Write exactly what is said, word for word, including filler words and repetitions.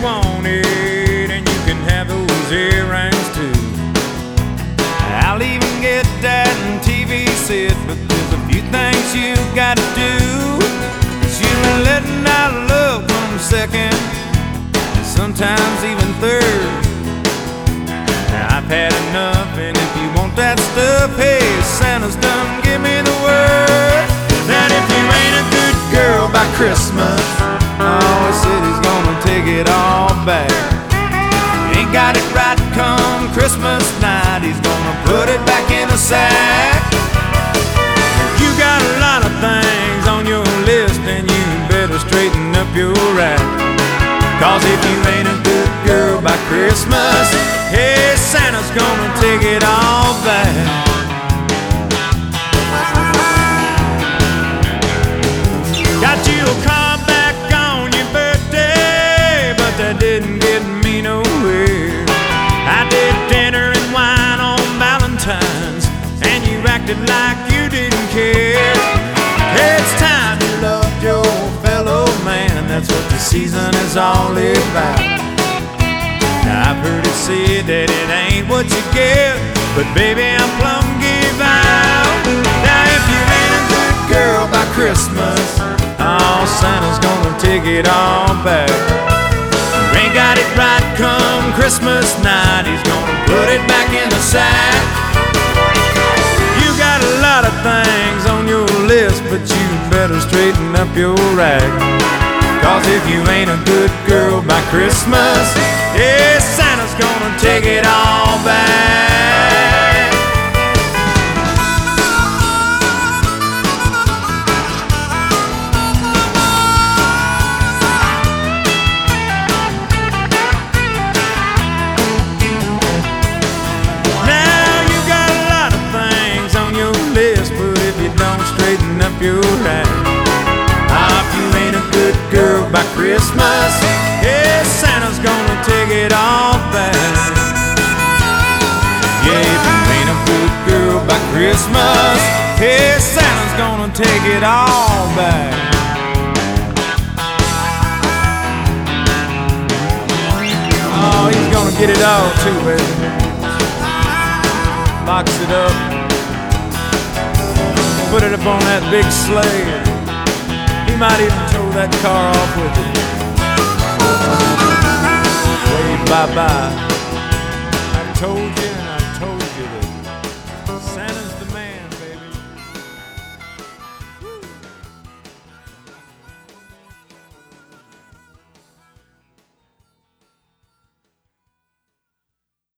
want it, and you can have those earrings too. I'll even get that T V set, but there's a few things you gotta do. You've been letting out love from second, sometimes even third. Now I've had enough, and if you want that stuff, hey, Santa's done give me the word that if you ain't a good girl by Christmas, oh, he said he's gonna take it all back. You ain't got it right come Christmas night, he's gonna put it back in the sack. You got a lot of things on your list, and you better straighten up your act. Cause if you ain't a good girl by Christmas, hey, Santa's gonna take it all back. Got you a car back on your birthday, but that didn't get me nowhere. I did dinner and wine on Valentine's, and you acted like you didn't care. It's time you loved your fellow man, that's what the season is all about. Now I've heard it said that it ain't what you get, but baby, I'm plumb give out. Now if you ain't a good girl by Christmas, oh, Santa's gonna take it all back. You ain't got it right come Christmas night, he's gonna put it back in the sack. You got a lot of things on your list, but you better straighten up your act. Cause if you ain't a good girl by Christmas, yeah, Santa's gonna take it all back. Now you got a lot of things on your list, but if you don't straighten up your act, ah, if you ain't a good girl by Christmas, yeah, Santa's gonna take it all back. Yeah, if you ain't a good girl by Christmas, yeah, Santa's gonna take it all back. Oh, he's gonna get it all too, baby. Box it up, put it up on that big sleigh. He might even tow that car off with it. Wave bye-bye. I told you and I